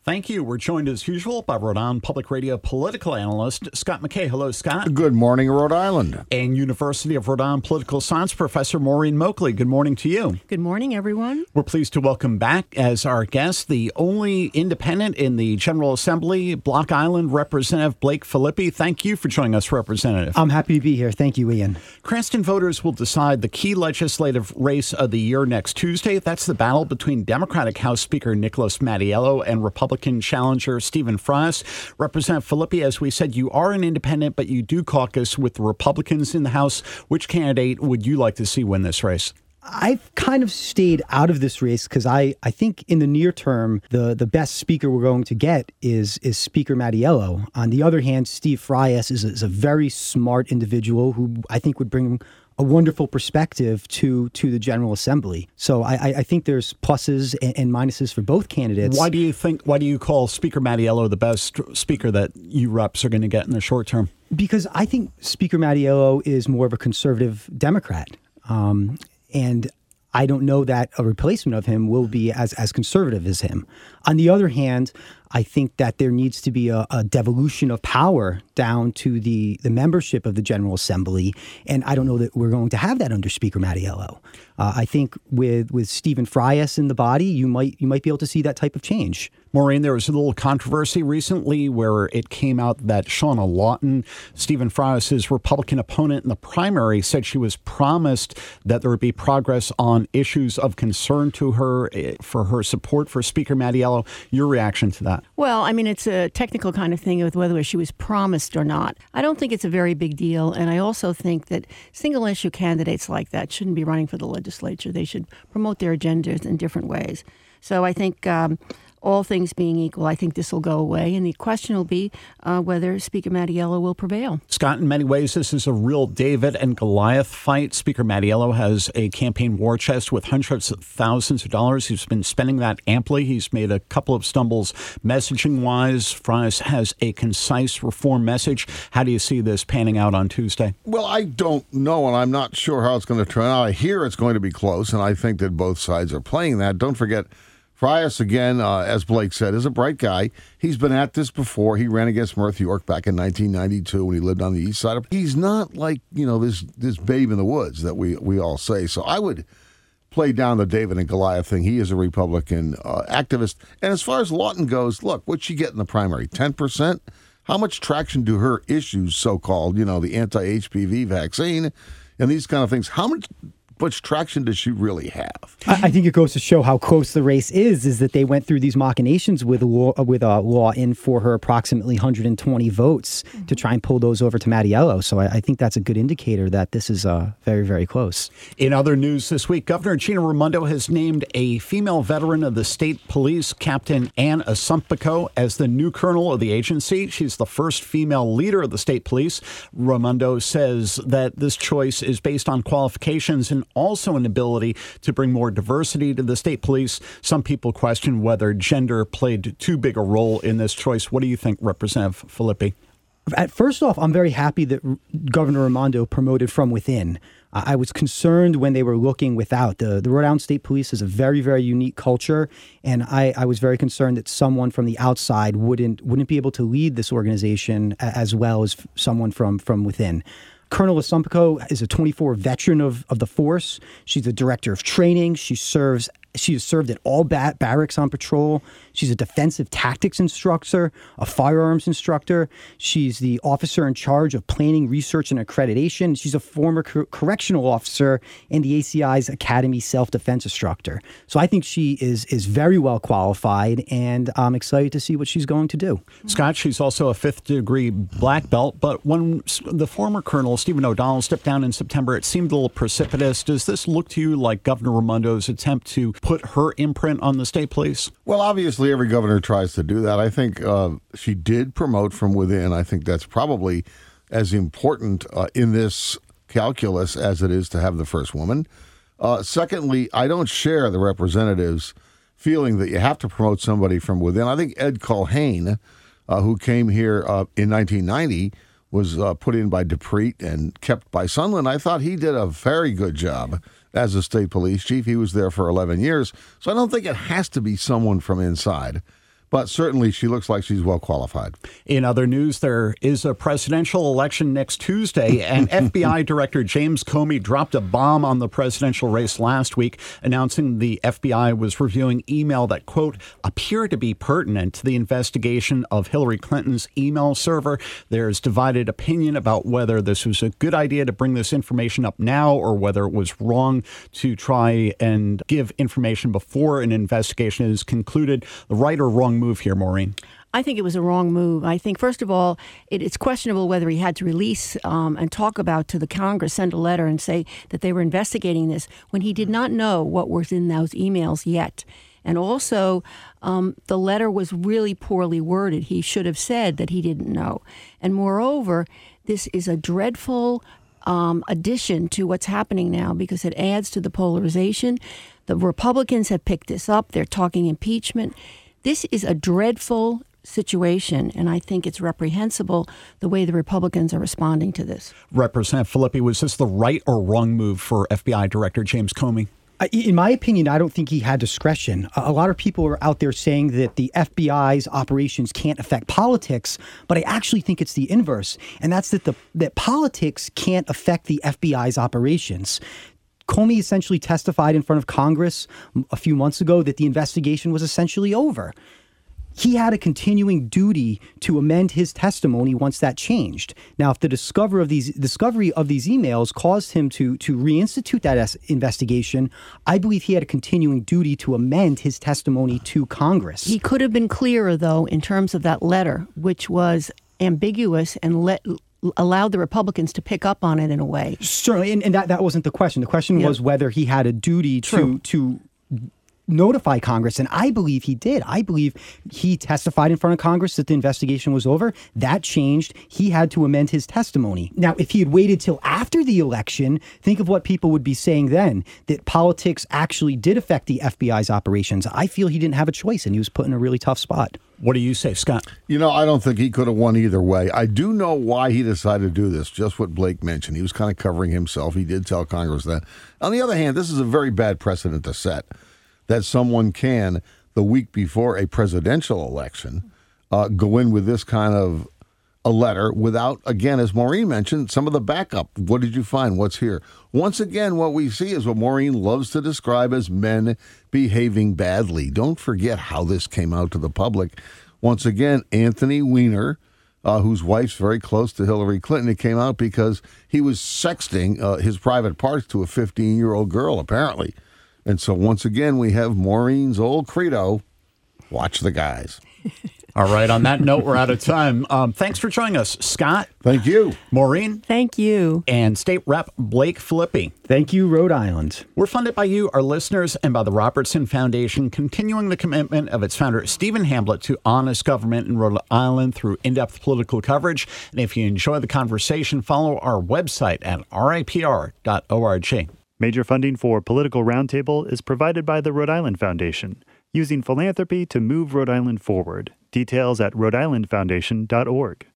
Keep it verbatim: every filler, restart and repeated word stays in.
Thank you. We're joined as usual by Rhode Island Public Radio political analyst Scott McKay. Hello, Scott. Good morning, Rhode Island. And University of Rhode Island political science professor Maureen Moakley. Good morning to you. Good morning, everyone. We're pleased to welcome back as our guest the only independent in the General Assembly, Block Island Representative Blake Filippi. Thank you for joining us, Representative. I'm happy to be here. Thank you, Ian. Cranston voters will decide the key legislative race of the year next Tuesday. That's the battle between Democratic House Speaker Nicholas Mattiello and Republican challenger Stephen Frias. Representative Filippi, as we said, you are an independent, but you do caucus with the Republicans in the House. Which candidate would you like to see win this race? I've kind of stayed out of this race because I, I think in the near term, the, the best speaker we're going to get is is Speaker Mattiello. On the other hand, Steve Frias is a, is a very smart individual who I think would bring a wonderful perspective to to the General Assembly. So I, I think there's pluses and, and minuses for both candidates. Why do you think? Why do you call Speaker Mattiello the best speaker that you reps are going to get in the short term? Because I think Speaker Mattiello is more of a conservative Democrat, um, and I don't know that a replacement of him will be as as conservative as him. On the other hand, I think that there needs to be a, a devolution of power down to the, the membership of the General Assembly, and I don't know that we're going to have that under Speaker Mattiello. Uh, I think with with Stephen Frias in the body, you might you might be able to see that type of change. Maureen, there was a little controversy recently where it came out that Shauna Lawton, Stephen Frias' Republican opponent in the primary, said she was promised that there would be progress on issues of concern to her for her support for Speaker Mattiello. Your reaction to that? Well, I mean, it's a technical kind of thing with whether she was promised or not. I don't think it's a very big deal. And I also think that single issue candidates like that shouldn't be running for the legislature. They should promote their agendas in different ways. So I think um, all things being equal, I think this will go away. And the question will be uh, whether Speaker Mattiello will prevail. Scott, in many ways, this is a real David and Goliath fight. Speaker Mattiello has a campaign war chest with hundreds of thousands of dollars. He's been spending that amply. He's made a couple of stumbles messaging-wise. Frias has a concise reform message. How do you see this panning out on Tuesday? Well, I don't know, and I'm not sure how it's going to turn out. I hear it's going to be close, and I think that both sides are playing that. Don't forget, Frias, again, uh, as Blake said, is a bright guy. He's been at this before. He ran against Murphy York back in nineteen ninety-two when he lived on the east side. He's not like, you know, this this babe in the woods that we, we all say. So I would play down the David and Goliath thing. He is a Republican uh, activist. And as far as Lawton goes, look, what'd she get in the primary? ten percent? How much traction do her issues, so-called, you know, the anti-H P V vaccine and these kind of things, how much... much traction does she really have? I, I think it goes to show how close the race is, is that they went through these machinations with a law, with a law in for her approximately one hundred twenty votes mm-hmm. to try and pull those over to Mattiello. So I, I think that's a good indicator that this is uh, very, very close. In other news this week, Governor Gina Raimondo has named a female veteran of the state police, Captain Ann Asumpico, as the new colonel of the agency. She's the first female leader of the state police. Raimondo says that this choice is based on qualifications and also an ability to bring more diversity to the state police. Some people question whether gender played too big a role in this choice. What do you think, Representative Filippi? At first off, I'm very happy that Governor Raimondo promoted from within. Uh, I was concerned when they were looking without. The, the Rhode Island State Police is a very, very unique culture, and I, I was very concerned that someone from the outside wouldn't wouldn't be able to lead this organization as well as someone from, from within. Colonel Asumpico is a twenty-four veteran of, of the force. She's the director of training. She serves. She has served at all bat- barracks on patrol. She's a defensive tactics instructor, a firearms instructor. She's the officer in charge of planning, research, and accreditation. She's a former cor- correctional officer and the A C I's Academy self-defense instructor. So I think she is is very well qualified, and I'm excited to see what she's going to do. Scott, she's also a fifth-degree black belt, but when the former colonel, Stephen O'Donnell, stepped down in September, it seemed a little precipitous. Does this look to you like Governor Raimondo's attempt to put her imprint on the state police? Well, obviously, every governor tries to do that. I think uh, she did promote from within. I think that's probably as important uh, in this calculus as it is to have the first woman. Uh, secondly, I don't share the representatives' feeling that you have to promote somebody from within. I think Ed Culhane, uh, who came here uh, in nineteen ninety, was uh, put in by Dupree and kept by Sunland. I thought he did a very good job as a state police chief. He was there for eleven years. So I don't think it has to be someone from inside. but certainly she looks like she's well qualified. In other news, there is a presidential election next Tuesday, and F B I Director James Comey dropped a bomb on the presidential race last week, announcing the F B I was reviewing email that, quote, appeared to be pertinent to the investigation of Hillary Clinton's email server. There's divided opinion about whether this was a good idea to bring this information up now or whether it was wrong to try and give information before an investigation is concluded. The right or wrong move here, Maureen? I think it was a wrong move. I think, first of all, it, it's questionable whether he had to release um, and talk about to the Congress, send a letter and say that they were investigating this when he did not know what was in those emails yet. And also, um, the letter was really poorly worded. He should have said that he didn't know. And moreover, this is a dreadful um, addition to what's happening now because it adds to the polarization. The Republicans have picked this up. They're talking impeachment. This is a dreadful situation, and I think it's reprehensible the way the Republicans are responding to this. Representative Filippi, was this the right or wrong move for F B I Director James Comey? In my opinion, I don't think he had discretion. A lot of people are out there saying that the F B I's operations can't affect politics, but I actually think it's the inverse, and that's that the that politics can't affect the F B I's operations. Comey essentially testified in front of Congress a few months ago that the investigation was essentially over. He had a continuing duty to amend his testimony once that changed. Now, if the discovery of these discovery of these emails caused him to to reinstitute that es- investigation, I believe he had a continuing duty to amend his testimony to Congress. He could have been clearer, though, in terms of that letter, which was ambiguous and let. allowed the Republicans to pick up on it in a way. Certainly, and, and that, that wasn't the question. The question yeah. was whether he had a duty to, to notify Congress, and I believe he did. I believe he testified in front of Congress that the investigation was over. That changed. He had to amend his testimony. Now, if he had waited till after the election, think of what people would be saying then, that politics actually did affect the F B I's operations. I feel he didn't have a choice, and he was put in a really tough spot. What do you say, Scott? You know, I don't think he could have won either way. I do know why he decided to do this, just what Blake mentioned. He was kind of covering himself. He did tell Congress that. On the other hand, this is a very bad precedent to set, that someone can, the week before a presidential election, uh, go in with this kind of a letter without, again, as Maureen mentioned, some of the backup. What did you find? What's here? Once again, what we see is what Maureen loves to describe as men behaving badly. Don't forget how this came out to the public. Once again, Anthony Weiner, uh, whose wife's very close to Hillary Clinton, it came out because he was sexting uh, his private parts to a fifteen-year-old girl, apparently. And so once again, we have Maureen's old credo, watch the guys. All right. On that note, we're out of time. Um, thanks for joining us, Scott. Thank you. Maureen. Thank you. And State Rep Blake Filippi. Thank you, Rhode Island. We're funded by you, our listeners, and by the Robertson Foundation, continuing the commitment of its founder, Stephen Hamblett, to honest government in Rhode Island through in-depth political coverage. And if you enjoy the conversation, follow our website at R I P R dot org. Major funding for Political Roundtable is provided by the Rhode Island Foundation, using philanthropy to move Rhode Island forward. Details at rhode island foundation dot org.